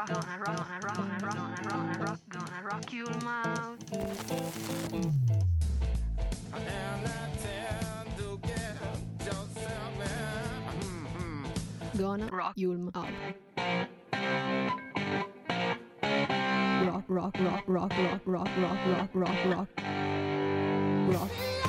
rock your mouth. Gonna rock Yulm out. Rock, rock, rock, rock, rock, rock, rock, rock, rock, rock. Rock.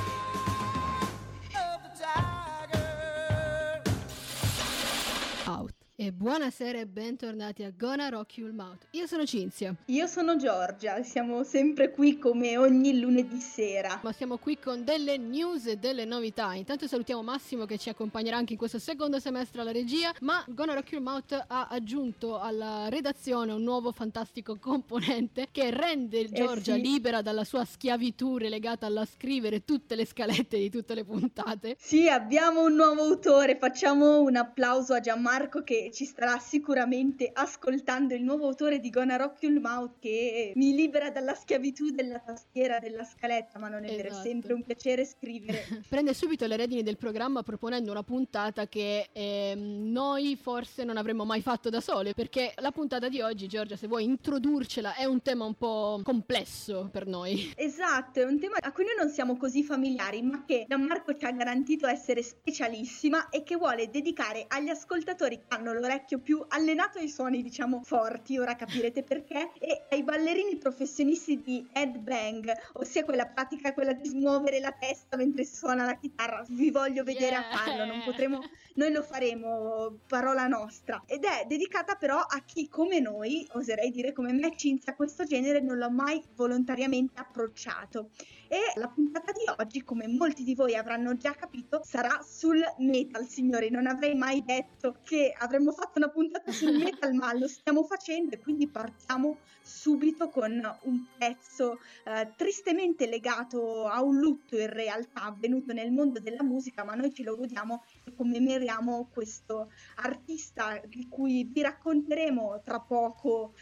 Out. E buonasera e bentornati a Gonna Rock Your Mouth. Io sono Cinzia. Io sono Giorgia, siamo sempre qui come ogni lunedì sera. Ma siamo qui con delle news e delle novità. Intanto salutiamo Massimo che ci accompagnerà anche in questo secondo semestre alla regia. Ma Gonna Rock Your Mouth ha aggiunto alla redazione un nuovo fantastico componente che rende Giorgia libera dalla sua schiavitù relegata alla scrivere tutte le scalette di tutte le puntate. Sì, abbiamo un nuovo autore, facciamo un applauso a Gianmarco che ci starà sicuramente ascoltando, il nuovo autore di Gonna Rock Your Mouth che mi libera dalla schiavitù della tastiera, della scaletta, ma non è vero, è sempre un piacere scrivere. Prende subito le redini del programma proponendo una puntata che noi forse non avremmo mai fatto da sole, perché la puntata di oggi, Giorgia, se vuoi introdurcela, è un tema un po' complesso per noi. Esatto, è un tema a cui noi non siamo così familiari, ma che Gianmarco ci ha garantito essere specialissima e che vuole dedicare agli ascoltatori che hanno l'orecchio più allenato ai suoni, diciamo, forti, ora capirete perché, e ai ballerini professionisti di headbang, ossia quella pratica, quella di smuovere la testa mentre si suona la chitarra. Vi voglio vedere a farlo, non potremo, noi lo faremo, parola nostra, ed è dedicata però a chi come noi, oserei dire come me, Cinzia, questo genere non l'ho mai volontariamente approcciato. E la puntata di oggi, come molti di voi avranno già capito, sarà sul metal, signori. Non avrei mai detto che avremmo fatto una puntata sul metal, ma lo stiamo facendo, e quindi partiamo subito con un pezzo tristemente legato a un lutto in realtà avvenuto nel mondo della musica, ma noi ce lo godiamo e commemoriamo questo artista di cui vi racconteremo tra poco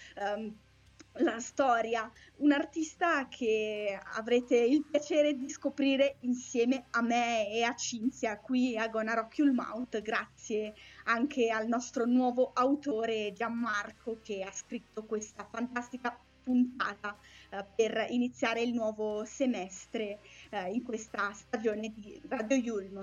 la storia, un artista che avrete il piacere di scoprire insieme a me e a Cinzia qui a Gonna Rock Your Mouth, grazie anche al nostro nuovo autore Gianmarco che ha scritto questa fantastica puntata per iniziare il nuovo semestre in questa stagione di Radio Yulm.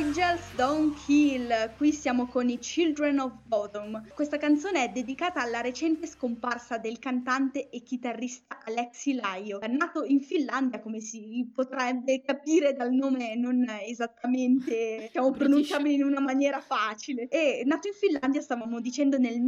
Angels Don't Kill, qui siamo con i Children of Bodom. Questa canzone è dedicata alla recente scomparsa del cantante e chitarrista Alexi Laiho, nato in Finlandia, come si potrebbe capire dal nome non esattamente pronunciabile in una maniera facile. E nato in Finlandia, stavamo dicendo, nel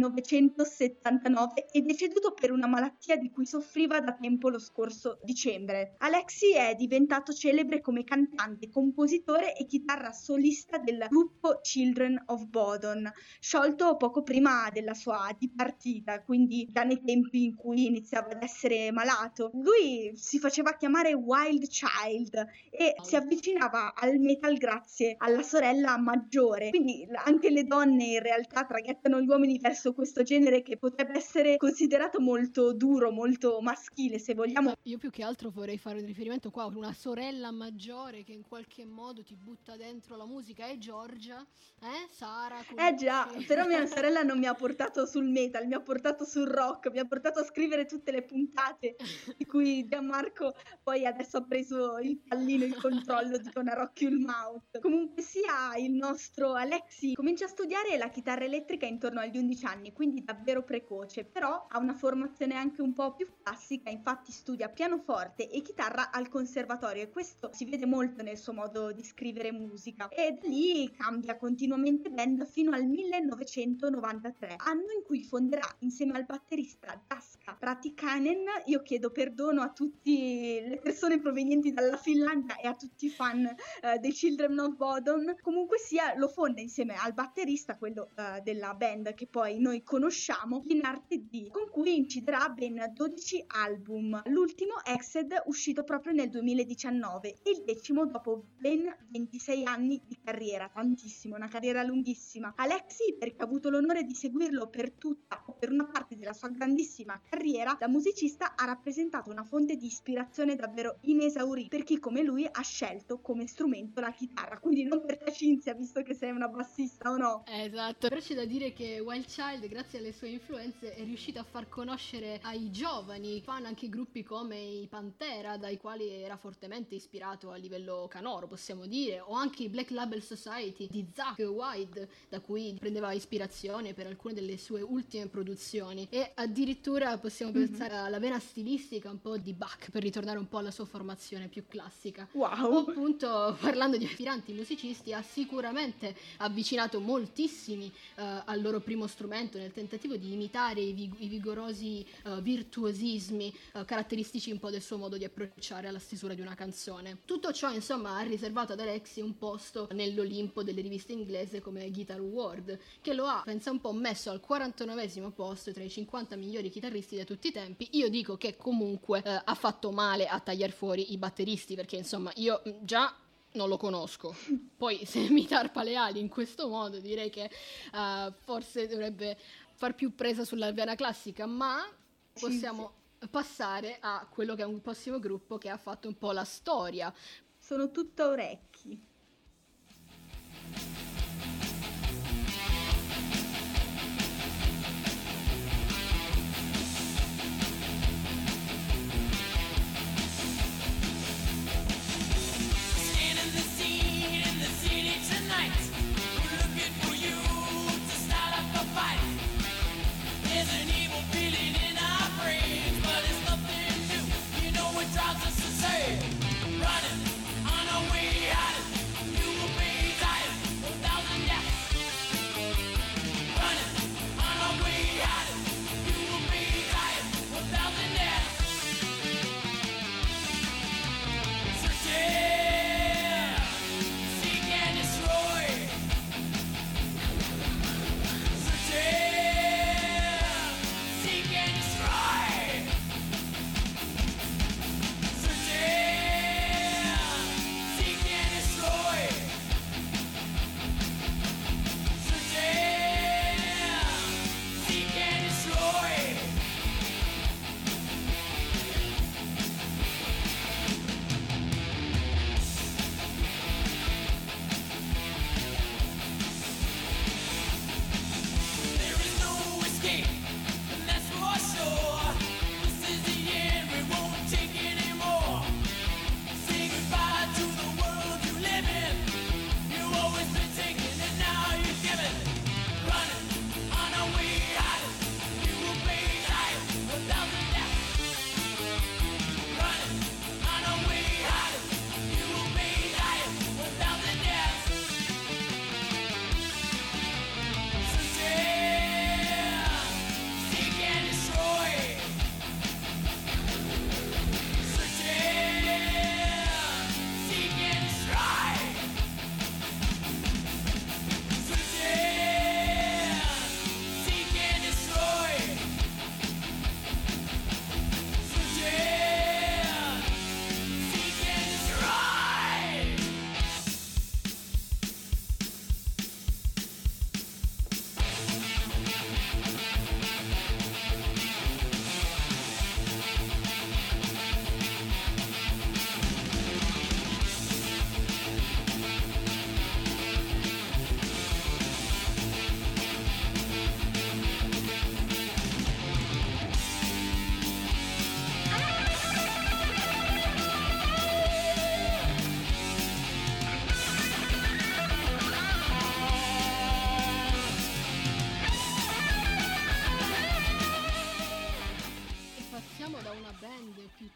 1979 e deceduto per una malattia di cui soffriva da tempo lo scorso dicembre. Alexi è diventato celebre come cantante, compositore e chitarra solista del gruppo Children of Bodom, sciolto poco prima della sua dipartita, quindi già nei tempi in cui iniziava ad essere malato. Lui si faceva chiamare Wild Child e si avvicinava al metal grazie alla sorella maggiore, quindi anche le donne in realtà traghettano gli uomini verso questo genere che potrebbe essere considerato molto duro, molto maschile, se vogliamo. Io più che altro vorrei fare un riferimento qua a una sorella maggiore che in qualche modo ti butta dentro la musica, è Giorgia, Sara. Già, però mia sorella non mi ha portato sul metal, mi ha portato sul rock, mi ha portato a scrivere tutte le puntate di cui Gianmarco poi adesso ha preso il pallino, il controllo di Gonna Rock You Mouth. Comunque sia, il nostro Alexi comincia a studiare la chitarra elettrica intorno agli 11 anni, quindi davvero precoce, però ha una formazione anche un po' più classica, infatti studia pianoforte e chitarra al conservatorio e questo si vede molto nel suo modo di scrivere musica, e da lì cambia continuamente band fino al 1993, anno in cui fonderà insieme al batterista Jaska Pratikainen. Io chiedo perdono a tutte le persone provenienti dalla Finlandia e a tutti i fan dei Children of Bodom. Comunque sia, lo fonda insieme al batterista, quello della band che poi noi conosciamo, Linarte D, con cui inciderà ben 12 album, l'ultimo Exed uscito proprio nel 2019 e il 10° dopo ben 26 anni di carriera, tantissimo, una carriera lunghissima. Alexi, perché ha avuto l'onore di seguirlo per tutta o per una parte della sua grandissima carriera, da musicista ha rappresentato una fonte di ispirazione davvero inesaurita per chi come lui ha scelto come strumento la chitarra, quindi non per te Cinzia, visto che sei una bassista, o no? Esatto, però c'è da dire che Wild Child, grazie alle sue influenze, è riuscito a far conoscere ai giovani fan anche gruppi come i Pantera, dai quali era fortemente ispirato a livello canoro, possiamo dire, o anche i Black Label Society di Zakk Wylde, da cui prendeva ispirazione per alcune delle sue ultime produzioni, e addirittura possiamo pensare alla vena stilistica un po' di Bach, per ritornare un po' alla sua formazione più classica. Wow! O appunto, parlando di aspiranti musicisti, ha sicuramente avvicinato moltissimi al loro primo strumento nel tentativo di imitare i vigorosi virtuosismi caratteristici un po' del suo modo di approcciare alla stesura di una canzone. Tutto ciò insomma ha riservato ad Alexi un posto nell'Olimpo delle riviste inglese come Guitar World, che lo ha, pensa un po', messo al 49° posto tra i 50 migliori chitarristi di tutti i tempi. Io dico che comunque ha fatto male a tagliare fuori i batteristi, perché insomma io già non lo conosco, poi se mi tarpa le ali in questo modo direi che forse dovrebbe far più presa sulla vena classica, ma possiamo passare a quello che è un prossimo gruppo che ha fatto un po' la storia. Sono tutto orecchi. Running on our way out, you will be tired.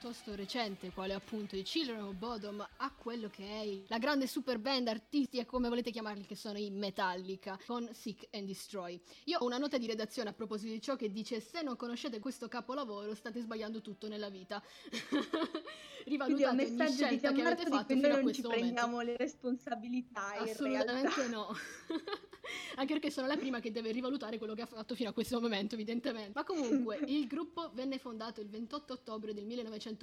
piuttosto recente, quale appunto i Children of Bodom, a quello che è la grande super band artistica, come volete chiamarli, che sono i Metallica, con Seek and Destroy. Io ho una nota di redazione a proposito di ciò che dice: se non conoscete questo capolavoro state sbagliando tutto nella vita. Rivalutate ogni scelta che avete fatto fino a questo momento. Non ci prendiamo le responsabilità, assolutamente no. Anche perché sono la prima che deve rivalutare quello che ha fatto fino a questo momento, evidentemente. Ma comunque il gruppo venne fondato il 28 ottobre del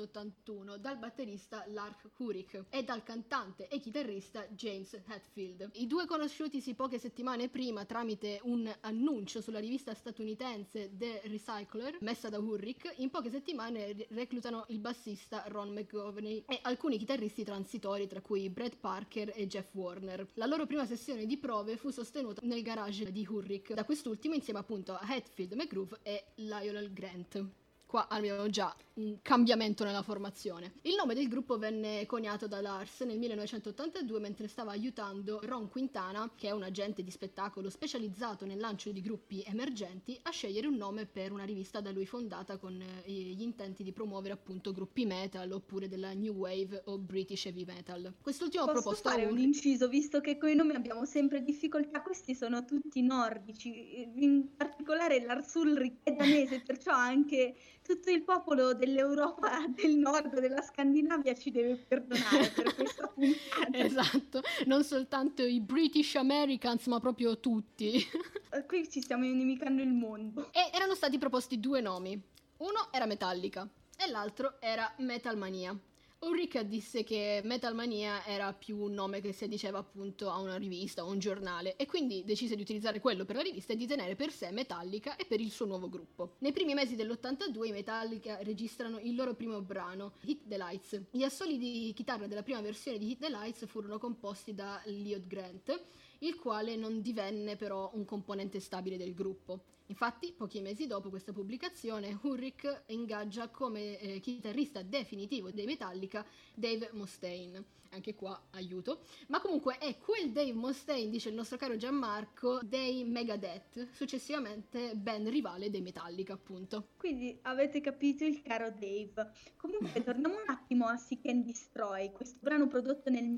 1981 dal batterista Lark Hurrick e dal cantante e chitarrista James Hetfield. I due, conosciutisi poche settimane prima tramite un annuncio sulla rivista statunitense The Recycler messa da Hurrick, in poche settimane reclutano il bassista Ron McGovney e alcuni chitarristi transitori, tra cui Brad Parker e Jeff Warner. La loro prima sessione di prove fu sostenuta nel garage di Hurrick, da quest'ultimo insieme appunto a Hetfield, McGroove e Lionel Grant. Qua abbiamo già un cambiamento nella formazione. Il nome del gruppo venne coniato da Lars nel 1982 mentre stava aiutando Ron Quintana, che è un agente di spettacolo specializzato nel lancio di gruppi emergenti, a scegliere un nome per una rivista da lui fondata con gli intenti di promuovere appunto gruppi metal oppure della new wave o British heavy metal. Quest'ultimo proposto fare un inciso, visto che con i nomi abbiamo sempre difficoltà. Questi sono tutti nordici, in particolare Lars Ulrich è danese, perciò anche tutto il popolo dell'Europa del nord, della Scandinavia, ci deve perdonare per questa puntata. Esatto, non soltanto i British Americans, ma proprio tutti. Qui ci stiamo inimicando il mondo. E erano stati proposti due nomi. Uno era Metallica e l'altro era Metalmania. Ulrich disse che Metalmania era più un nome che si addiceva appunto a una rivista o un giornale, e quindi decise di utilizzare quello per la rivista e di tenere per sé Metallica e per il suo nuovo gruppo. Nei primi mesi dell'82 i Metallica registrano il loro primo brano, Hit the Lights. Gli assoli di chitarra della prima versione di Hit the Lights furono composti da Lloyd Grant, il quale non divenne però un componente stabile del gruppo. Infatti, pochi mesi dopo questa pubblicazione, Ulrich ingaggia come chitarrista definitivo dei Metallica Dave Mustaine. Anche qua aiuto. Ma comunque è quel Dave Mustaine, dice il nostro caro Gianmarco, dei Megadeth, successivamente band rivale dei Metallica, appunto. Quindi avete capito il caro Dave. Comunque torniamo un attimo a Seek and Destroy, questo brano prodotto nel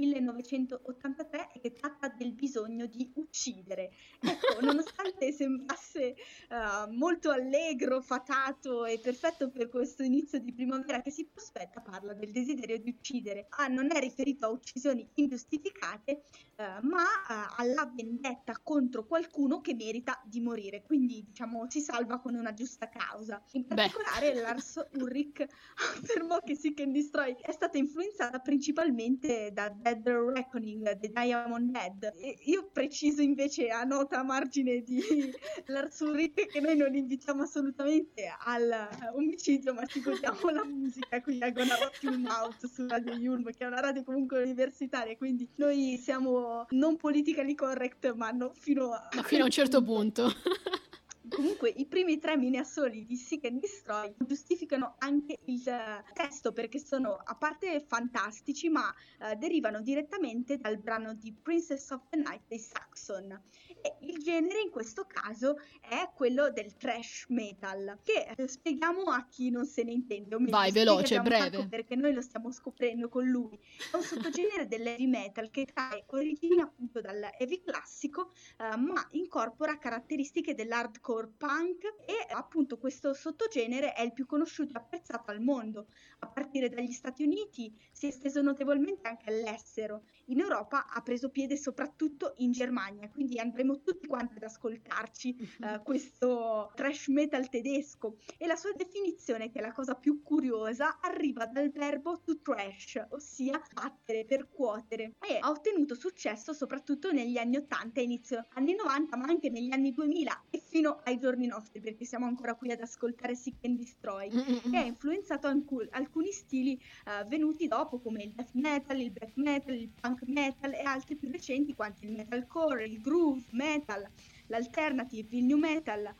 1983 e che tratta del bisogno di uccidere. Ecco, nonostante sembrasse molto allegro, fatato e perfetto per questo inizio di primavera che si prospetta, parla del desiderio di uccidere. Non è riferito a uccisioni ingiustificate, ma alla vendetta contro qualcuno che merita di morire, quindi diciamo si salva con una giusta causa. In particolare Lars Ulrich affermò che Seek and Destroy è stata influenzata principalmente da Dead Reckoning, The Diamond Head. E io preciso invece a nota a margine di Lars Ulrich che noi non invitiamo assolutamente al omicidio, ma ci godiamo la musica qui a Gonna Rock You Mouth su Radio Yulm, che è una radio comunque universitaria, quindi noi siamo non politically correct, ma fino a un certo punto. Comunque i primi 3 mini assoli di Seek and Destroy giustificano anche il testo, perché sono a parte fantastici, ma derivano direttamente dal brano di Princess of the Night dei Saxon. E il genere in questo caso è quello del thrash metal, che spieghiamo a chi non se ne intende. Vai, veloce, breve. Perché noi lo stiamo scoprendo con lui. È un sottogenere dell'heavy metal che trae origini appunto dal heavy classico, ma incorpora caratteristiche dell'hardcore punk, e appunto questo sottogenere è il più conosciuto e apprezzato al mondo. A partire dagli Stati Uniti si è esteso notevolmente anche all'estero. In Europa ha preso piede soprattutto in Germania, quindi andremo tutti quanti ad ascoltarci questo thrash metal tedesco, e la sua definizione, che è la cosa più curiosa, arriva dal verbo to thrash, ossia battere, percuotere, e ha ottenuto successo soprattutto negli anni 80 e inizio anni 90, ma anche negli anni 2000 e fino ai giorni nostri, perché siamo ancora qui ad ascoltare Seek and Destroy, che ha influenzato alcuni stili venuti dopo, come il death metal, il black metal, il punk metal e altri più recenti quanti il metalcore, il groove metal, l'alternative, il new metal.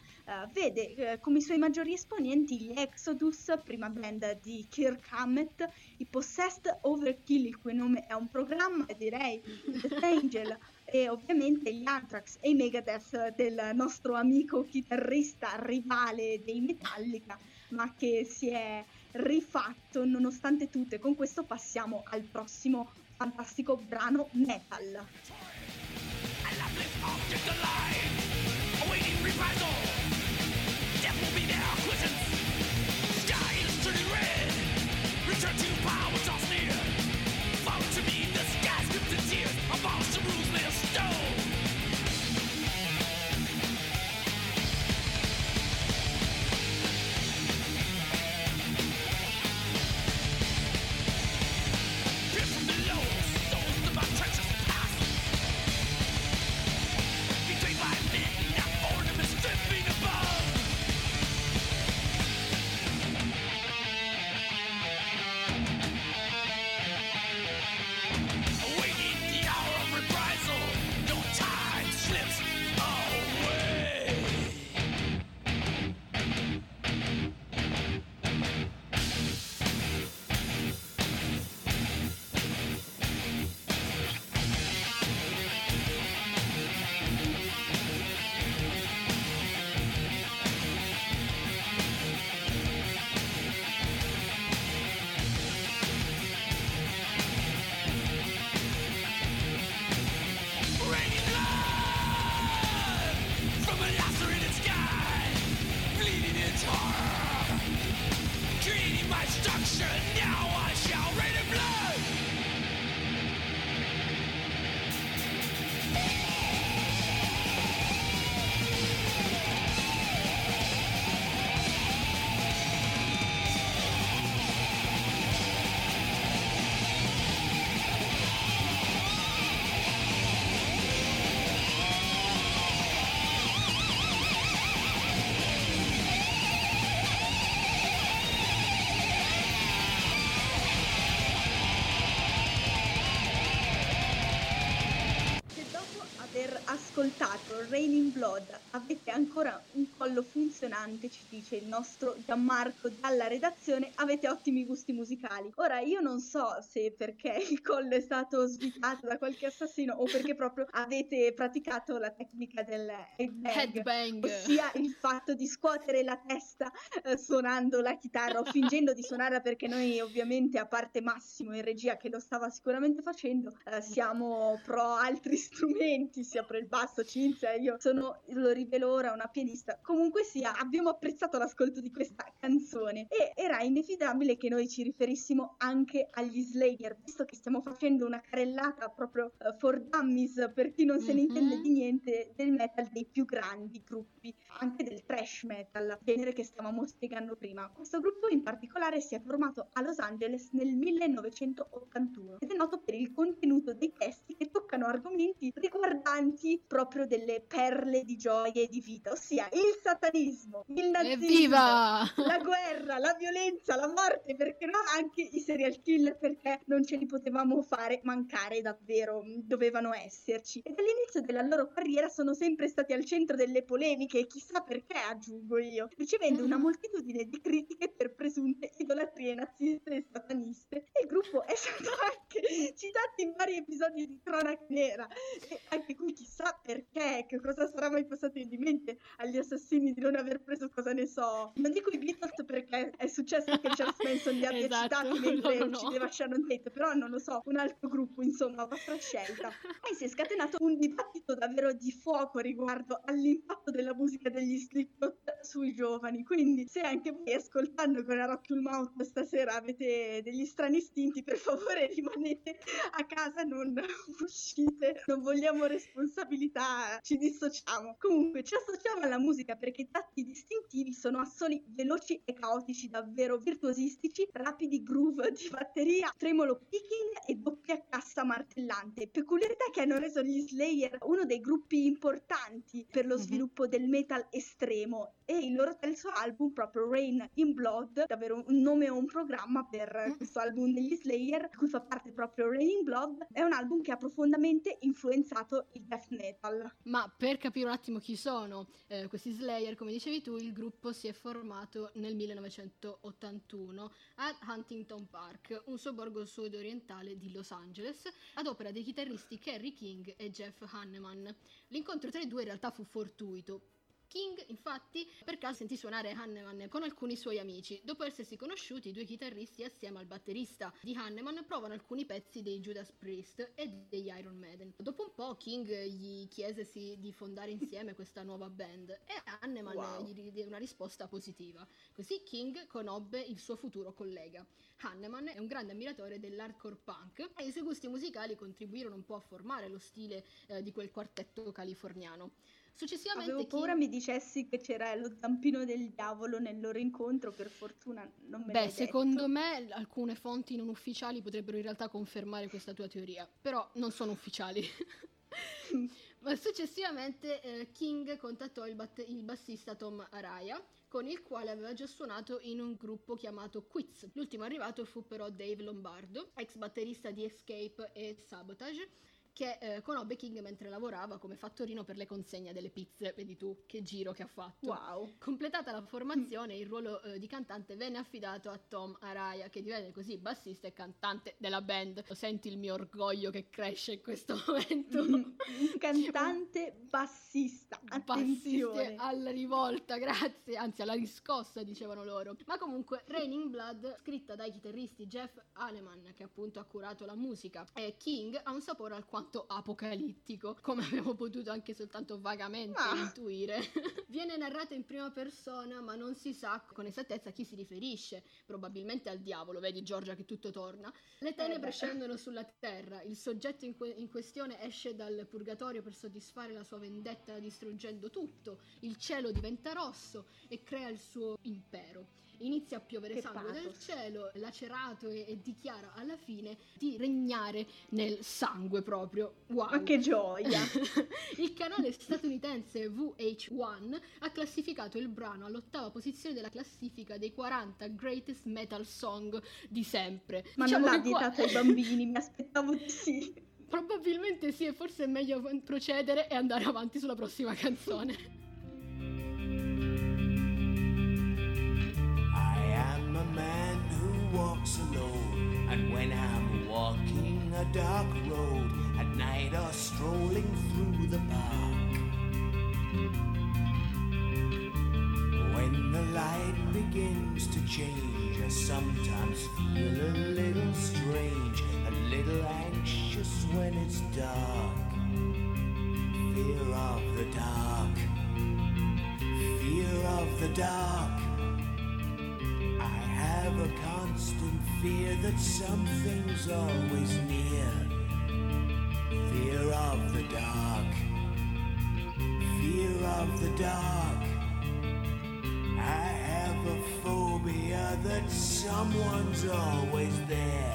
Vede come i suoi maggiori esponenti gli Exodus, prima band di Kirk Hammett, i Possessed Overkill, il cui nome è un programma, direi, Death Angel, e ovviamente gli Anthrax e i Megadeth del nostro amico chitarrista rivale dei Metallica, ma che si è rifatto nonostante tutto, e con questo passiamo al prossimo fantastico brano metal. Ascoltato Raining Blood, avete ancora un collo funzionante, ci dice il nostro Gianmarco dalla redazione, avete ottimi gusti musicali. Ora io non so se perché il collo è stato svitato da qualche assassino o perché proprio avete praticato la tecnica del headbang, ossia il fatto di scuotere la testa suonando la chitarra o fingendo di suonarla, perché noi ovviamente, a parte Massimo in regia che lo stava sicuramente facendo, siamo pro altri strumenti, sia pro il basso, Cinzia, io sono, lo rivelo ora, una pianista. Comunque sia, abbiamo apprezzato l'ascolto di questa canzone e era inevitabile che noi ci riferissimo anche agli Slayer, visto che stiamo facendo una carrellata proprio for dummies, per chi non se ne intende di niente, del metal, dei più grandi gruppi, anche del thrash metal, genere che stavamo spiegando prima. Questo gruppo in particolare si è formato a Los Angeles nel 1981 ed è noto per il contenuto dei testi che toccano argomenti riguardanti proprio delle perle di gioia e di vita, ossia il satanismo, il nazismo, evviva! la guerra, la violenza, la morte, perché no, anche i serial killer, perché non ce li potevamo fare mancare davvero, dovevano esserci. E dall'inizio della loro carriera sono sempre stati al centro delle polemiche, e chissà perché, aggiungo io, ricevendo una moltitudine di critiche per presunte idolatrie naziste e sataniste. E il gruppo è stato anche citato in vari episodi di cronaca nera, e anche qui chissà perché, che cosa sarà mai passato in mente agli assassini di non aver preso, cosa ne so, non dico i Beatles perché è successo che Charles Manson li abbia citati mentre uccideva Sharon Tate, però non lo so, un altro gruppo, insomma, vostra scelta. E si è scatenato un dibattito davvero di fuoco riguardo all'impatto della musica degli Slipknot sui giovani, quindi se anche voi ascoltando con la Rock Your Mouth stasera avete degli strani istinti, per favore rimanete a casa, non uscite, non vogliamo responsabilità, ci dissociamo. Comunque ci associamo alla musica perché i tratti distintivi sono assoli veloci e caotici, davvero virtuosistici, rapidi groove di batteria, tremolo picking e doppia cassa martellante, peculiarità che hanno reso gli Slayer uno dei gruppi importanti per lo sviluppo del metal estremo. E il loro terzo album, proprio Rain in Blood, davvero un nome o un programma per questo album degli Slayer, di cui fa parte proprio Rain in Blood, è un album che ha profondamente influenzato il death metal. Ma per capire un attimo chi sono questi Slayer, come dicevi tu, il gruppo si è formato nel 1981 a Huntington Park, un sobborgo sud-orientale di Los Angeles, ad opera dei chitarristi Kerry King e Jeff Hanneman. L'incontro tra i due in realtà fu fortuito. King, infatti, per caso sentì suonare Hanneman con alcuni suoi amici. Dopo essersi conosciuti, i due chitarristi assieme al batterista di Hanneman provano alcuni pezzi dei Judas Priest e degli Iron Maiden. Dopo un po' King gli chiese di fondare insieme questa nuova band e Hanneman gli diede una risposta positiva. Così King conobbe il suo futuro collega. Hanneman è un grande ammiratore dell'hardcore punk e i suoi gusti musicali contribuirono un po' a formare lo stile di quel quartetto californiano. Successivamente avevo paura mi dicessi che c'era lo zampino del diavolo nel loro incontro, per fortuna non me l'hai detto. Secondo me alcune fonti non ufficiali potrebbero in realtà confermare questa tua teoria, però non sono ufficiali. Ma successivamente King contattò il bassista Tom Araya, con il quale aveva già suonato in un gruppo chiamato Quiz. L'ultimo arrivato fu però Dave Lombardo, ex batterista di Escape e Sabotage, che conobbe King mentre lavorava come fattorino per le consegne delle pizze. Vedi tu che giro che ha fatto. Wow. Completata la formazione, il ruolo di cantante venne affidato a Tom Araya, che divenne così bassista e cantante della band. Senti il mio orgoglio che cresce in questo momento. Un cantante bassista, attenzione. Bassiste alla rivolta, grazie, anzi alla riscossa, dicevano loro. Ma comunque Raining Blood, scritta dai chitarristi Jeff Aleman, che appunto ha curato la musica, e King, ha un sapore alquanto apocalittico, come abbiamo potuto anche soltanto vagamente intuire. Viene narrata in prima persona, ma non si sa con esattezza a chi si riferisce, probabilmente al diavolo, vedi Giorgia che tutto torna. Le tenebre scendono sulla terra, il soggetto in questione esce dal purgatorio per soddisfare la sua vendetta distruggendo tutto, il cielo diventa rosso e crea il suo impero. Inizia a piovere che sangue pathos. dal cielo, lacerato e dichiara alla fine di regnare nel sangue proprio. Wow! Ma che gioia! Il canale statunitense VH1 ha classificato il brano all'8ª posizione della classifica dei 40 greatest metal song di sempre. Ma Diciamo non l'ha che qua- vietato ai bambini, mi aspettavo di sì. Probabilmente sì, e forse è meglio procedere e andare avanti sulla prossima canzone. A man who walks alone, and when I'm walking a dark road at night or strolling through the park, when the light begins to change, I sometimes feel a little strange, a little anxious when it's dark. Fear of the dark, fear of the dark. I have a constant fear that something's always near. Fear of the dark, fear of the dark. I have a phobia that someone's always there.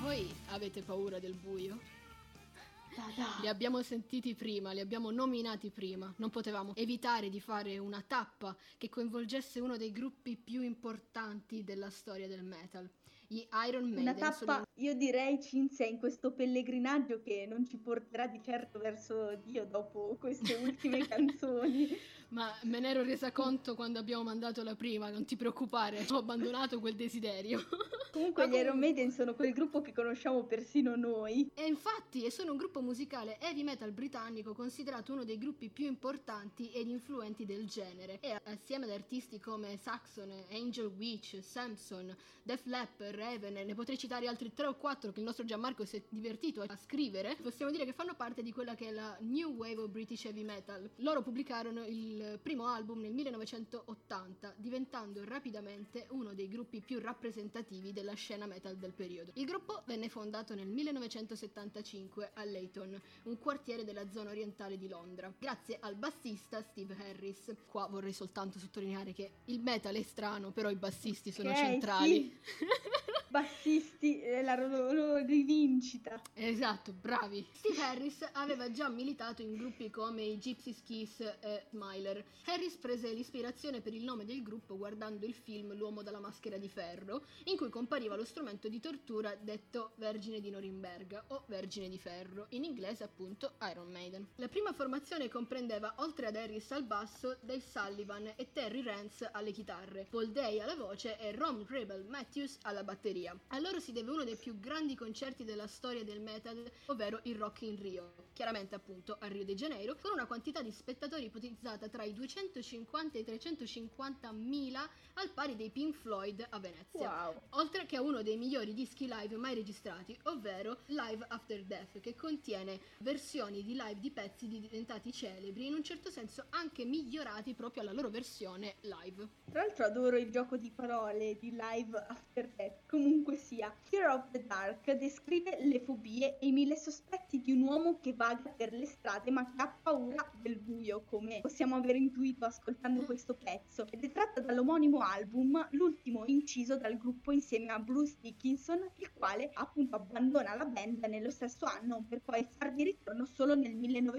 Voi avete paura del buio? Da. Li abbiamo sentiti prima, li abbiamo nominati prima. Non potevamo evitare di fare una tappa che coinvolgesse uno dei gruppi più importanti della storia del metal. Gli Iron Maiden. Una tappa, io direi, Cinzia, in questo pellegrinaggio che non ci porterà di certo verso Dio dopo queste ultime canzoni. Ma me ne ero resa conto quando abbiamo mandato la prima, non ti preoccupare, ho abbandonato quel desiderio. Comunque gli Iron Maiden sono quel gruppo che conosciamo persino noi. E infatti sono un gruppo musicale heavy metal britannico considerato uno dei gruppi più importanti ed influenti del genere, e assieme ad artisti come Saxon, Angel Witch, Samson, Def Leppard, Raven, ne potrei citare altri 3 o 4 che il nostro Gianmarco si è divertito a scrivere, possiamo dire che fanno parte di quella che è la New Wave of British Heavy Metal. Loro pubblicarono il primo album nel 1980, diventando rapidamente uno dei gruppi più rappresentativi della scena metal del periodo. Il gruppo venne fondato nel 1975 a Leyton, un quartiere della zona orientale di Londra, grazie al bassista Steve Harris. Qua vorrei soltanto sottolineare che il metal è strano, però i bassisti sono centrali. Sì. Bassisti, la loro rivincita. Esatto, bravi. Steve Harris aveva già militato in gruppi come i Gypsy Kiss e Smiler. Harris prese l'ispirazione per il nome del gruppo guardando il film L'uomo dalla maschera di ferro, in cui compariva lo strumento di tortura detto Vergine di Norimberga o Vergine di Ferro, in inglese appunto Iron Maiden. La prima formazione comprendeva, oltre ad Harris al basso, Dave Sullivan e Terry Rance alle chitarre, Paul Day alla voce e Ron Rebel Matthews alla batteria. A loro si deve uno dei più grandi concerti della storia del metal, ovvero il Rock in Rio, chiaramente appunto a Rio de Janeiro, con una quantità di spettatori ipotizzata tra i 250 e i 350 mila, al pari dei Pink Floyd a Venezia. Wow. Oltre che a uno dei migliori dischi live mai registrati, ovvero Live After Death, che contiene versioni di live di pezzi diventati celebri, in un certo senso anche migliorati proprio alla loro versione live. Tra l'altro adoro il gioco di parole di Live After Death. Comunque sia, Fear of the Dark descrive le fobie e i 1000 sospetti di un uomo che vaga per le strade ma che ha paura del buio, come possiamo aver intuito ascoltando questo pezzo, ed è tratta dall'omonimo album, l'ultimo inciso dal gruppo insieme a Bruce Dickinson, il quale appunto abbandona la band nello stesso anno per poi farvi ritorno solo nel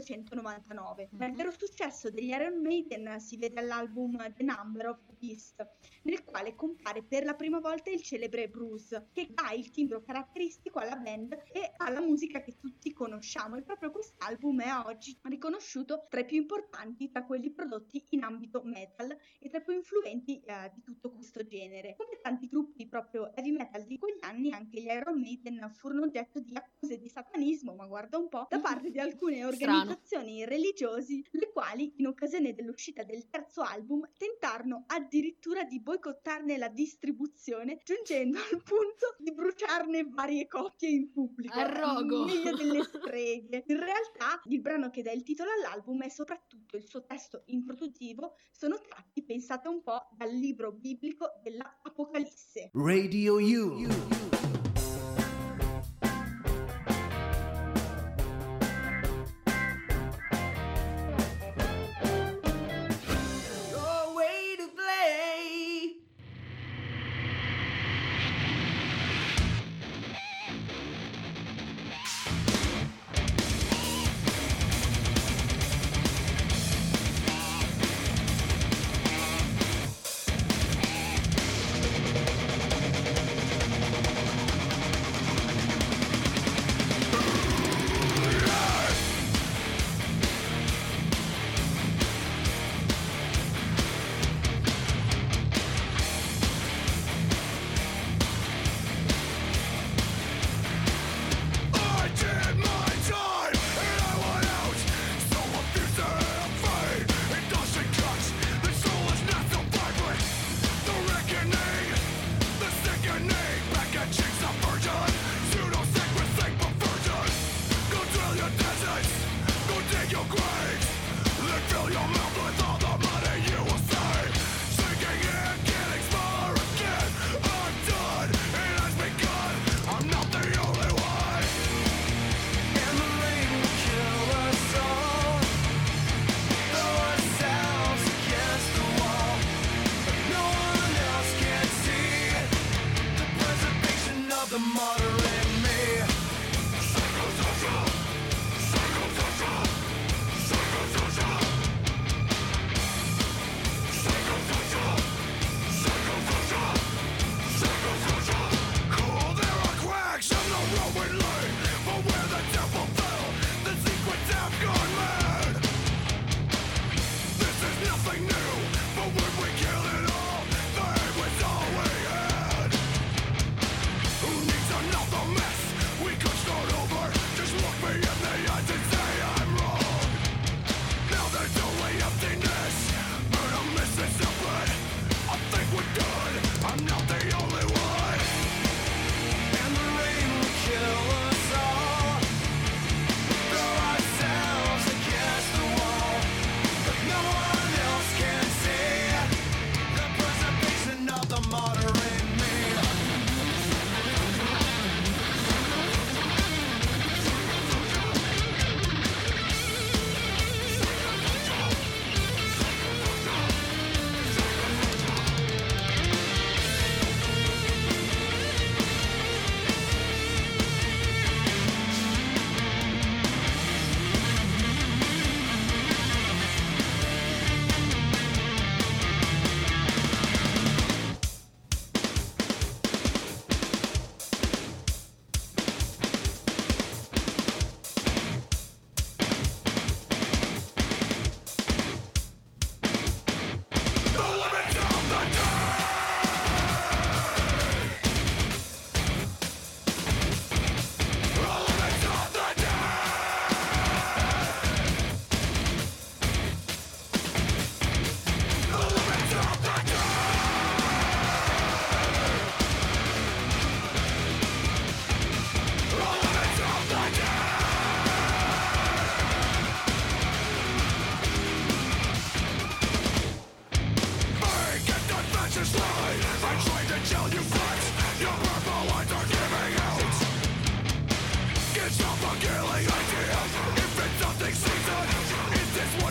1999. Il vero successo degli Iron Maiden si vede all'album The Number of the Beast, nel quale compare per la prima volta il celebre Bruce, che dà il timbro caratteristico alla band e alla musica che tutti conosciamo, e proprio quest'album è a oggi riconosciuto tra i più importanti tra quelli prodotti in ambito metal e tra i più influenti di tutto questo genere. Come tanti gruppi proprio heavy metal di quegli anni, anche gli Iron Maiden furono oggetto di accuse di satanismo, ma guarda un po', da parte di alcune organizzazioni religiosi, le quali in occasione dell'uscita del terzo album tentarono addirittura di boicottarne la distribuzione, giungendo al punto di bruciarne varie copie in pubblico. Arrogo! Meglio delle streghe. In realtà il brano che dà il titolo all'album e soprattutto il suo testo introduttivo sono tratti, pensate un po', dal libro biblico della Apocalisse. Radio U. Your way to play. The moderate me.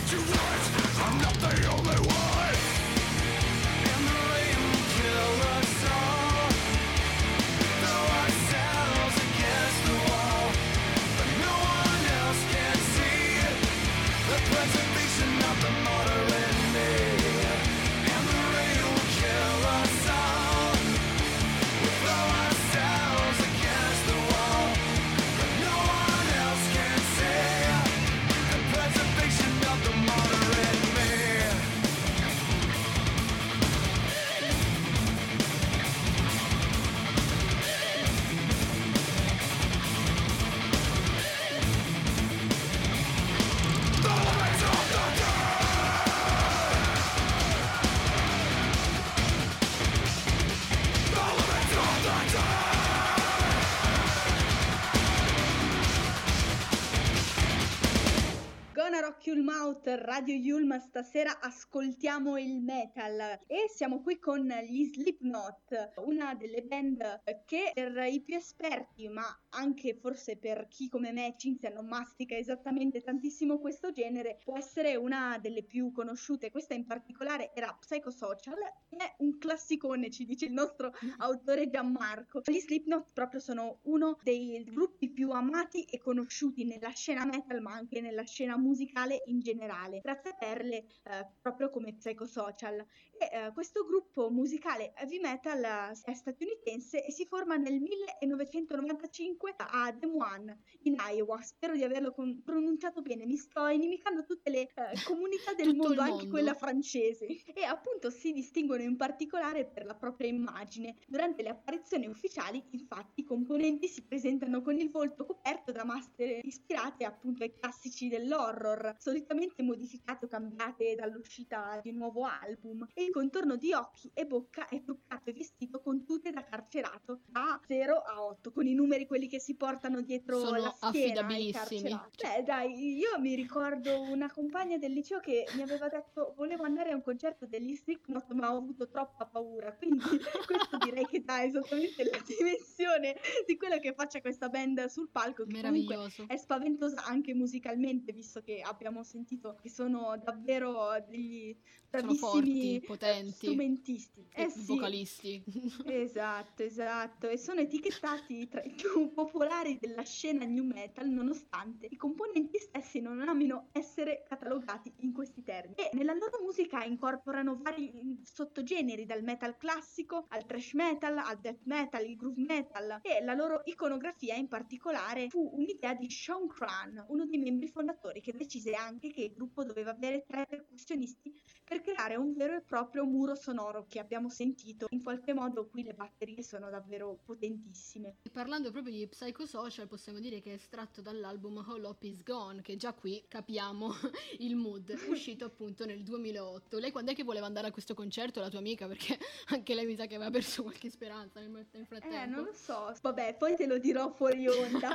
Radio Yulm, stasera ascoltiamo il metal e siamo qui con gli Slipknot, una delle band che per i più esperti, ma anche forse per chi come me Cinzia non mastica esattamente tantissimo questo genere, può essere una delle più conosciute. Questa in particolare era Psychosocial, che è un classicone, ci dice il nostro autore Gianmarco. Gli Slipknot proprio sono uno dei gruppi più amati e conosciuti nella scena metal, ma anche nella scena musicale in generale, grazie a perle proprio come Psychosocial. E questo gruppo musicale heavy metal è statunitense e si forma nel 1995 a Des Moines in Iowa. Spero di averlo pronunciato bene, mi sto inimicando tutte le comunità del mondo, anche quella francese, e appunto si distinguono in particolare per la propria immagine. Durante le apparizioni ufficiali, infatti, i componenti si presentano con il volto coperto da maschere ispirate appunto ai classici dell'horror, solitamente modificate o cambiate dall'uscita di un nuovo album, e il contorno di occhi e bocca è truccato e vestito con tute da carcerato da 0 a 8, con i numeri quelli che si portano dietro sono la schiena. affidabilissimi. Dai, io mi ricordo una compagna del liceo che mi aveva detto volevo andare a un concerto degli Slipknot ma ho avuto troppa paura, quindi questo direi che dà esattamente la dimensione di quello che faccia questa band sul palco, che meraviglioso, è spaventosa anche musicalmente, visto che abbiamo sentito che sono davvero degli bravissimi, forti, potenti, strumentisti e sì. vocalisti. Esatto, e sono etichettati tra i più popolari della scena new metal, nonostante i componenti stessi non amino essere catalogati in questi termini. E nella loro musica incorporano vari sottogeneri, dal metal classico al thrash metal, al death metal, il groove metal, e la loro iconografia in particolare fu un'idea di Sean Cran, uno dei membri fondatori, che decise anche che il gruppo doveva avere 3 percussionisti per creare un vero e proprio muro sonoro che abbiamo sentito. In qualche modo qui le batterie sono davvero potentissime. Parlando proprio di Psychosocial, possiamo dire che è estratto dall'album All Hope Is Gone, che già qui capiamo il mood, uscito appunto nel 2008. Lei quando è che voleva andare a questo concerto, la tua amica? Perché anche lei mi sa che aveva perso qualche speranza nel frattempo. Non lo so, vabbè, poi te lo dirò fuori onda.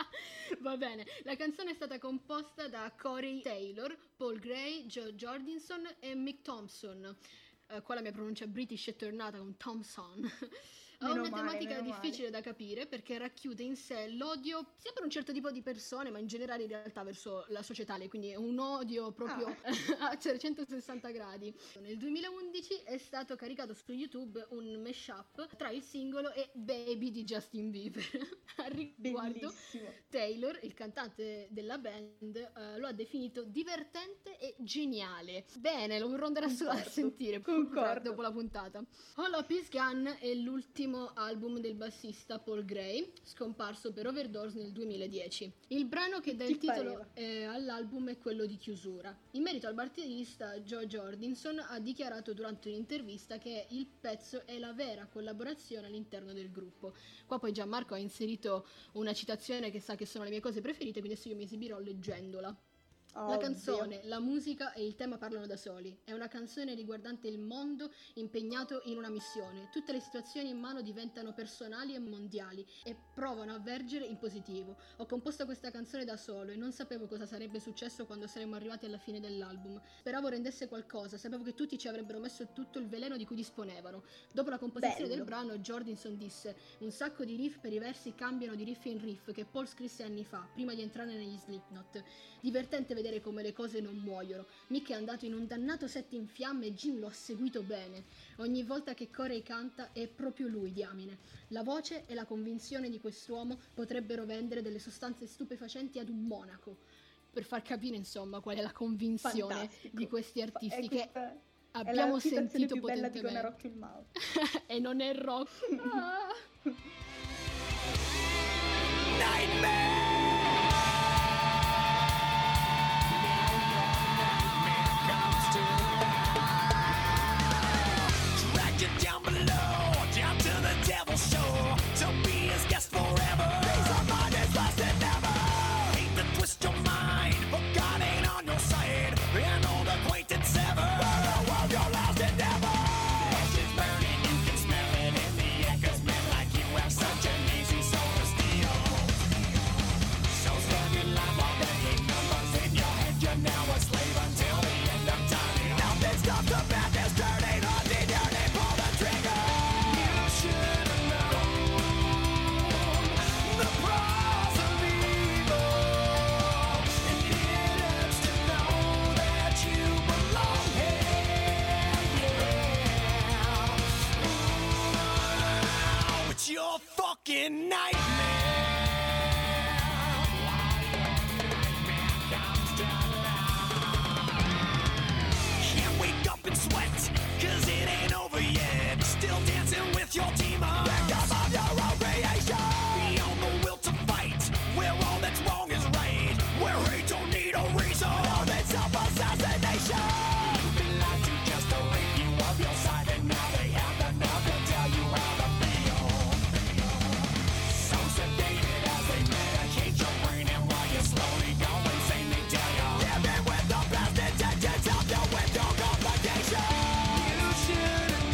Va bene, la canzone è stata composta da Corey Taylor, Paul Gray, Joe Jordison e Mick Thompson. Qua la mia pronuncia british è tornata con Thompson. Ha una tematica difficile da capire perché racchiude in sé l'odio sia per un certo tipo di persone, ma in generale in realtà verso la società, quindi è un odio proprio a 160 gradi. Nel 2011 è stato caricato su YouTube un mashup tra il singolo e Baby di Justin Bieber. Al riguardo, Taylor, il cantante della band, lo ha definito divertente e geniale. Bene, lo vorrò andare a sentire dopo la puntata. All Up Is Gone è l'ultimo album del bassista Paul Gray, scomparso per overdose nel 2010. Il brano che dà il titolo all'album è quello di chiusura. In merito al batterista, Joe Jordison ha dichiarato durante un'intervista che il pezzo è la vera collaborazione all'interno del gruppo. Qua poi Gianmarco ha inserito una citazione che sa che sono le mie cose preferite, quindi adesso io mi esibirò leggendola. La canzone, la musica e il tema parlano da soli. È una canzone riguardante il mondo impegnato in una missione. Tutte le situazioni in mano diventano personali e mondiali e provano a vergere in positivo. Ho composto questa canzone da solo e non sapevo cosa sarebbe successo quando saremmo arrivati alla fine dell'album. Speravo rendesse qualcosa, sapevo che tutti ci avrebbero messo tutto il veleno di cui disponevano. Dopo la composizione del brano, Jordison disse: un sacco di riff per i versi cambiano di riff in riff che Paul scrisse anni fa, prima di entrare negli Slipknot. Divertente vedere vedere come le cose non muoiono. Mick è andato in un dannato set in fiamme e Jim lo ha seguito bene. Ogni volta che Corey canta è proprio lui, diamine. La voce e la convinzione di quest'uomo potrebbero vendere delle sostanze stupefacenti ad un monaco. Per far capire, insomma, qual è la convinzione Fantastico. di questi artisti che È abbiamo la citazione sentito più bella di Gonna potentemente. Rock Your Mouth. E non è rock. Ah. Drag you down below, down to the devil's shore. To be his guest forever. Peace of mind is less than ever. Hate to twist your mind, but God ain't on your side. An old acquaintance sever. For the world, your last endeavor. Ashes burning, you can smell it in the air. 'Cause men like you have such an easy soul to steal. So stuck in life all day, numbers in your head. You're now a slave until the end of time. Nothing stops the path that's turning on the dirty. Pull the trigger. You should have known the price of evil. And it hurts to know that you belong here. Yeah. Ooh, it's your fucking nightmare. Can't wake up and sweat, 'cause it ain't over yet. Still dancing with your demons. Victim of your own creation. Beyond the will to fight, where all that's wrong is right. Where hate don't need a reason. All that self-assassination. You've been lied to just to rape you of your side. And now they have enough to tell you how to feel. So sedated as they medicate your brain. And while you're slowly going insane, they tell you living with the best intentions of you with no complication. You should have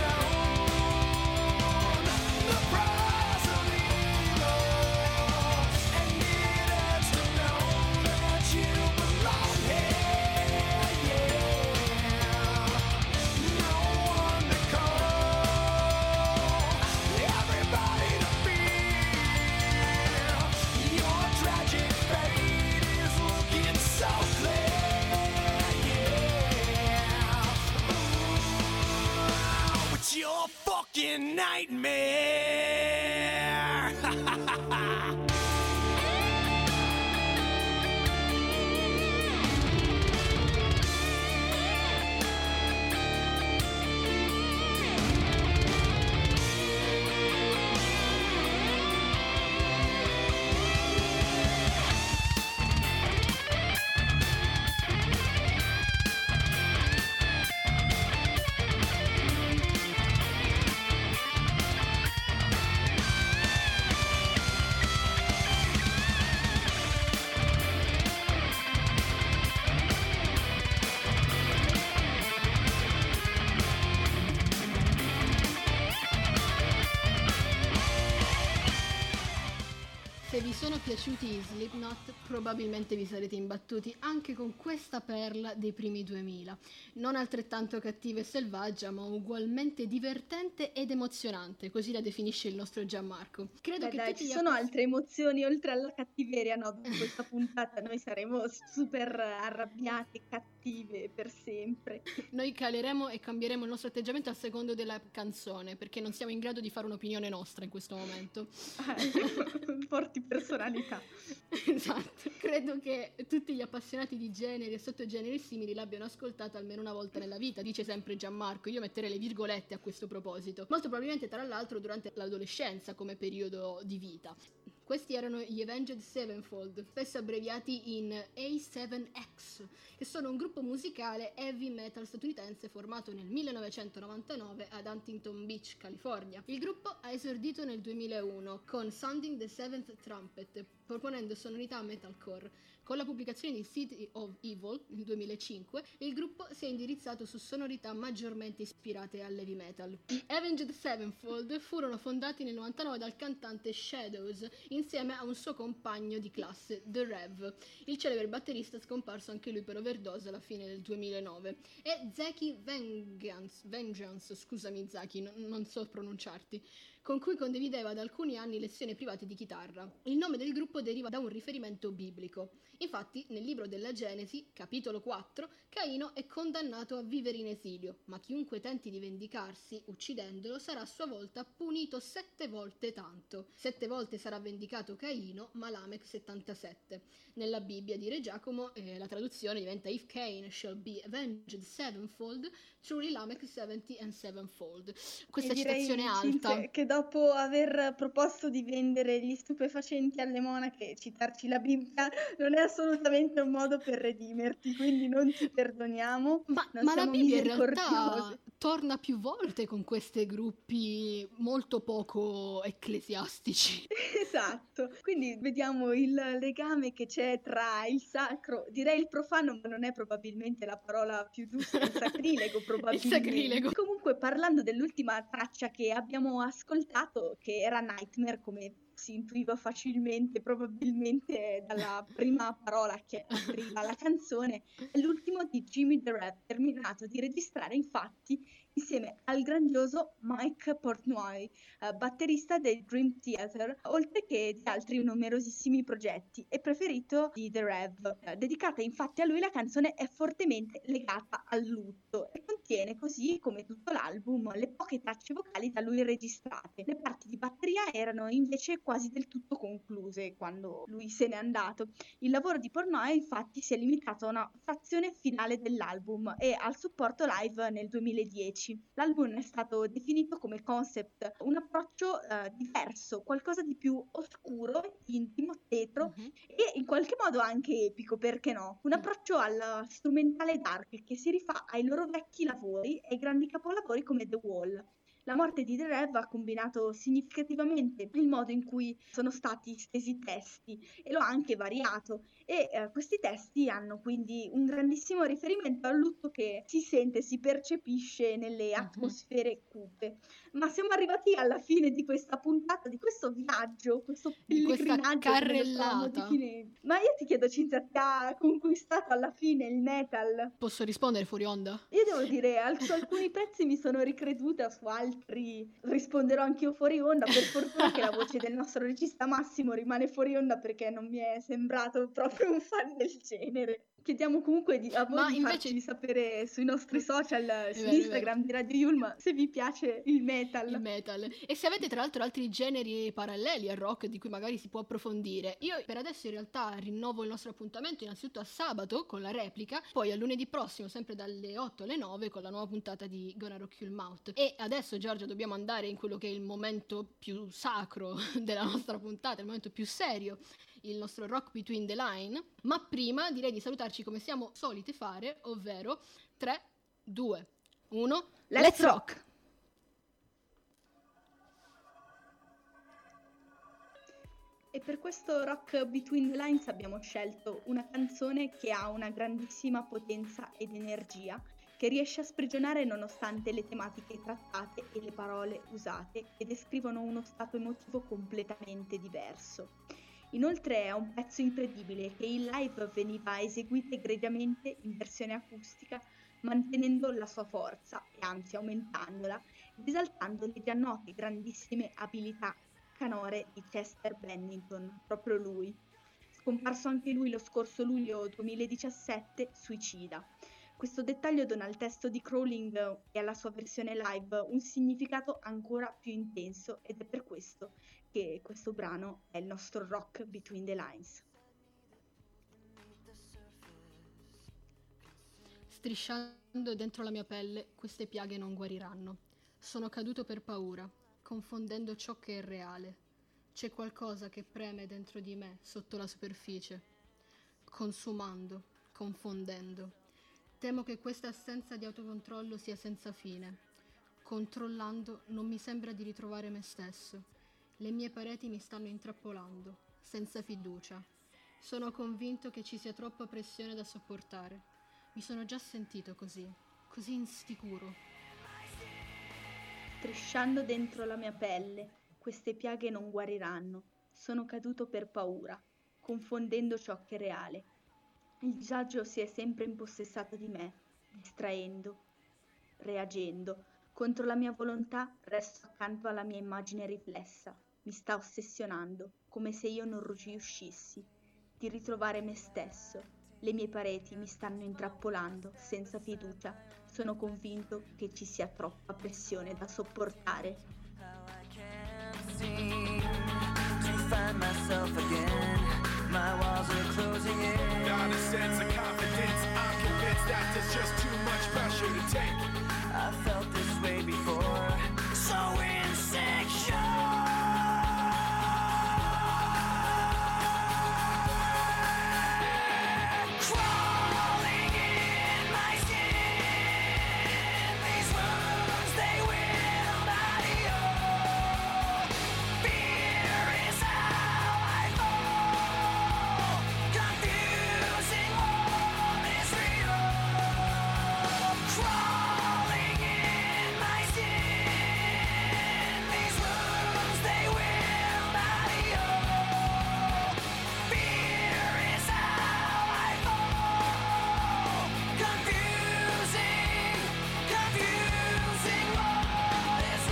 known the price of evil. And it hurts to know that you belong here. Yeah. No one to call. Everybody to feel. Your tragic fate is looking so clear. Yeah. Ooh, it's your fucking nightmare. Se vi sono piaciuti i Slipknot, probabilmente vi sarete imbattuti anche con questa perla dei primi 2000. Non altrettanto cattiva e selvaggia, ma ugualmente divertente ed emozionante, così la definisce il nostro Gianmarco. Credo Beh, che dai, tutti ci gli sono altre emozioni oltre alla cattiveria, no? Dopo questa puntata noi saremo super arrabbiate e cattive per sempre. Noi caleremo e cambieremo il nostro atteggiamento a secondo della canzone, perché non siamo in grado di fare un'opinione nostra in questo momento. Forti personalità. Esatto. Credo che tutti gli appassionati di generi e sottogeneri simili l'abbiano ascoltata almeno una volta nella vita, dice sempre Gianmarco. Io metterei le virgolette a questo proposito. Molto probabilmente, tra l'altro, durante l'adolescenza come periodo di vita. Questi erano gli Avenged Sevenfold, spesso abbreviati in A7X, che sono un gruppo musicale heavy metal statunitense formato nel 1999 ad Huntington Beach, California. Il gruppo ha esordito nel 2001 con Sounding the Seventh Trumpet, proponendo sonorità metalcore. Con la pubblicazione di City of Evil nel 2005, il gruppo si è indirizzato su sonorità maggiormente ispirate all'heavy metal. Gli Avenged Sevenfold furono fondati nel 99 dal cantante Shadows insieme a un suo compagno di classe, The Rev, il celebre batterista scomparso anche lui per overdose alla fine del 2009, e Zaki Vengeance, scusami Zaki, non so pronunciarti. con cui condivideva da alcuni anni lezioni private di chitarra. Il nome del gruppo deriva da un riferimento biblico. Infatti, nel libro della Genesi, capitolo 4, Caino è condannato a vivere in esilio, ma chiunque tenti di vendicarsi, uccidendolo, sarà a sua volta punito 7 volte tanto. 7 volte sarà vendicato Caino, ma Lamech 77. Nella Bibbia di Re Giacomo la traduzione diventa If Cain shall be avenged sevenfold, truly Lamech 70 and sevenfold. Questa citazione alta. Che dopo aver proposto di vendere gli stupefacenti alle monache, citarci la Bibbia non è assolutamente un modo per redimerti, quindi non ti perdoniamo. Ma la siamo Bibbia in misericordiosi. realtà torna più volte con questi gruppi molto poco ecclesiastici. Esatto, quindi vediamo il legame che c'è tra il sacro, direi il profano, ma non è probabilmente la parola più giusta, il sacrilego probabilmente. Il sacrilego. Comunque, parlando dell'ultima traccia che abbiamo ascoltato, che era Nightmare, come si intuiva facilmente, probabilmente dalla prima parola che apriva la canzone, è l'ultimo di Jimmy the Rat, terminato di registrare infatti insieme al grandioso Mike Portnoy, batterista del Dream Theater, oltre che di altri numerosissimi progetti, e preferito di The Rev. Dedicata infatti a lui, la canzone è fortemente legata al lutto e contiene, così come tutto l'album, le poche tracce vocali da lui registrate. Le parti di batteria erano invece quasi del tutto concluse quando lui se n'è andato. Il lavoro di Portnoy infatti si è limitato a una frazione finale dell'album e al supporto live nel 2010. L'album è stato definito come concept un approccio diverso, qualcosa di più oscuro, intimo, tetro e in qualche modo anche epico, perché no? Un approccio al strumentale dark che si rifà ai loro vecchi lavori e ai grandi capolavori come The Wall. La morte di The Rev ha combinato significativamente il modo in cui sono stati stesi i testi e lo ha anche variato, e questi testi hanno quindi un grandissimo riferimento al lutto che si sente, si percepisce nelle atmosfere cupe. Ma siamo arrivati alla fine di questa puntata, di questo viaggio, questo pellegrinaggio, carrellata. Ma io ti chiedo, Cinzia, ti ha conquistato alla fine il metal? Posso rispondere fuori onda? Io devo dire, su alcuni pezzi mi sono ricreduta, su altri risponderò anch'io fuori onda. Per fortuna che la voce del nostro regista Massimo rimane fuori onda, perché non mi è sembrato proprio un fan del genere. Chiediamo comunque a voi di farci sapere sui nostri social, su Instagram di Radio Yulm, se vi piace il metal. Il metal. E se avete tra l'altro altri generi paralleli al rock di cui magari si può approfondire. Io per adesso in realtà rinnovo il nostro appuntamento innanzitutto a sabato con la replica, poi a lunedì prossimo sempre dalle 8 alle 9 con la nuova puntata di Gonna Rock Your Mouth. E adesso, Giorgia, dobbiamo andare in quello che è il momento più sacro della nostra puntata, il momento più serio, il nostro Rock Between the Line. Ma prima direi di salutarci come siamo soliti fare, ovvero 3, 2, 1, let's rock! E per questo Rock Between the Lines abbiamo scelto una canzone che ha una grandissima potenza ed energia, che riesce a sprigionare nonostante le tematiche trattate e le parole usate, che descrivono uno stato emotivo completamente diverso. Inoltre è un pezzo incredibile che in live veniva eseguito egregiamente in versione acustica, mantenendo la sua forza e anzi aumentandola ed esaltando le già note grandissime abilità canore di Chester Bennington, proprio lui. Scomparso anche lui lo scorso luglio 2017, suicida. Questo dettaglio dona al testo di Crawling e alla sua versione live un significato ancora più intenso, ed è per questo che questo brano è il nostro Rock Between the Lines. Strisciando dentro la mia pelle, queste piaghe non guariranno. Sono caduto per paura, confondendo ciò che è reale. C'è qualcosa che preme dentro di me, sotto la superficie, consumando, confondendo. Temo che questa assenza di autocontrollo sia senza fine. Controllando non mi sembra di ritrovare me stesso. Le mie pareti mi stanno intrappolando, senza fiducia. Sono convinto che ci sia troppa pressione da sopportare. Mi sono già sentito così insicuro. Strisciando dentro la mia pelle, queste piaghe non guariranno. Sono caduto per paura, confondendo ciò che è reale. Il disagio si è sempre impossessato di me, distraendo, reagendo, Contro la mia volontà resto accanto alla mia immagine riflessa. Mi sta ossessionando, come se io non riuscissi di ritrovare me stesso. Le mie pareti mi stanno intrappolando, senza fiducia. Sono convinto che ci sia troppa pressione da sopportare. Find myself again. My walls are closing in. Not a sense of confidence. I'm convinced that there's just too much pressure to take. I felt this way before. So insecure. Crawling in my skin. These wounds, they will not heal. Fear is how I fall. Confusing what is real. Crawling in my skin. These wounds, they will not heal. Fear is how I fall. Confusing what is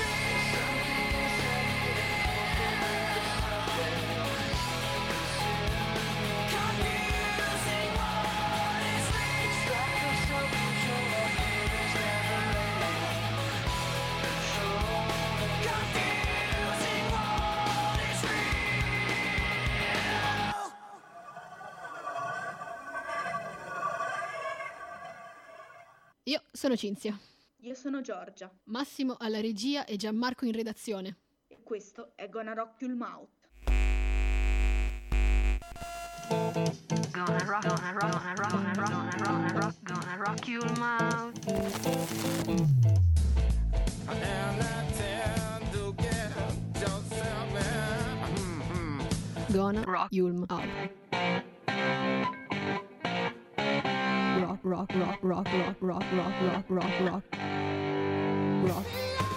Io sono Cinzia, Io sono Giorgia Massimo alla regia e Gianmarco in redazione. e questo è Gonna Rock Your Mouth. Gonna rock, gonna rock, gonna rock, gonna rock, gonna rock, gonna rock, gonna rock your mouth. Gonna Rock. Yulm out. Rock, rock, rock, rock, rock, rock, rock, rock, rock, rock. Rock.